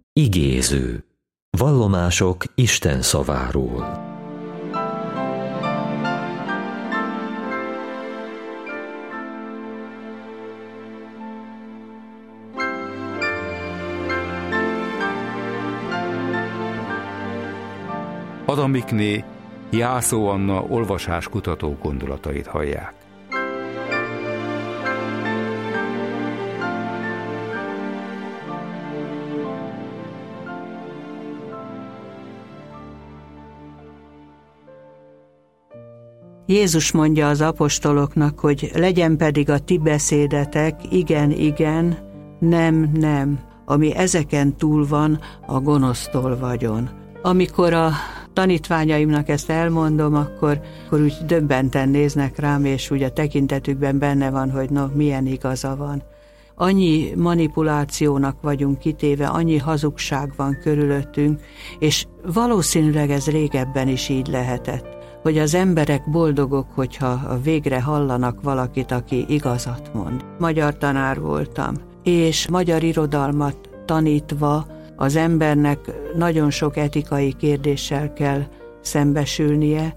Igéző. Vallomások Isten szaváról. Adamikné Jászó Anna olvasáskutató gondolatait hallják. Jézus mondja az apostoloknak, hogy legyen pedig a ti beszédetek, igen, igen, nem, nem, ami ezeken túl van, a gonosztól vagyon. Amikor a tanítványaimnak ezt elmondom, akkor úgy döbbenten néznek rám, és úgy a tekintetükben benne van, hogy milyen igaza van. Annyi manipulációnak vagyunk kitéve, annyi hazugság van körülöttünk, és valószínűleg ez régebben is így lehetett, hogy az emberek boldogok, hogyha végre hallanak valakit, aki igazat mond. Magyar tanár voltam, és magyar irodalmat tanítva az embernek nagyon sok etikai kérdéssel kell szembesülnie.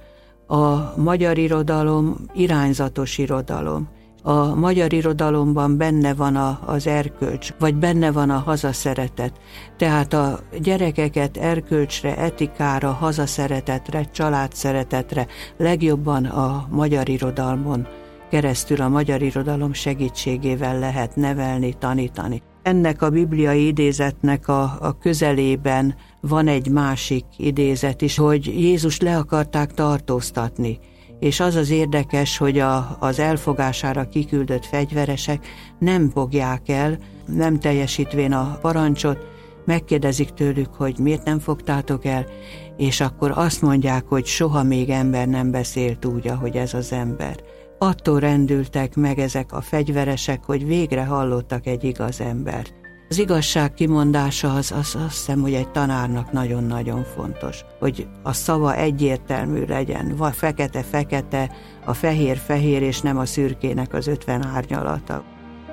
A magyar irodalom irányzatos irodalom. A magyar irodalomban benne van az erkölcs, vagy benne van a hazaszeretet. Tehát a gyerekeket erkölcsre, etikára, hazaszeretetre, családszeretetre legjobban a magyar irodalmon keresztül, a magyar irodalom segítségével lehet nevelni, tanítani. Ennek a bibliai idézetnek a közelében van egy másik idézet is, hogy Jézus le akarták tartóztatni. És az az érdekes, hogy az elfogására kiküldött fegyveresek nem fogják el, nem teljesítvén a parancsot, megkérdezik tőlük, hogy miért nem fogtátok el, és akkor azt mondják, hogy soha még ember nem beszélt úgy, ahogy ez az ember. Attól rendültek meg ezek a fegyveresek, hogy végre hallottak egy igaz embert. Az igazság kimondása azt hiszem, hogy egy tanárnak nagyon-nagyon fontos, hogy a szava egyértelmű legyen, vagy fekete-fekete, a fehér-fehér, és nem a szürkének az 50 árnyalata.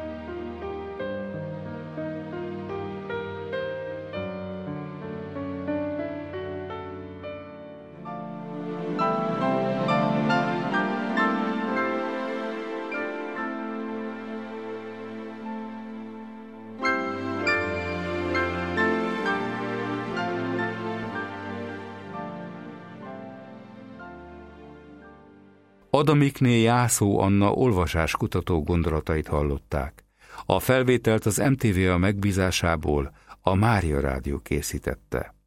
Adamikné Jászó Anna olvasáskutató gondolatait hallották. A felvételt az MTVA megbízásából a Mária Rádió készítette.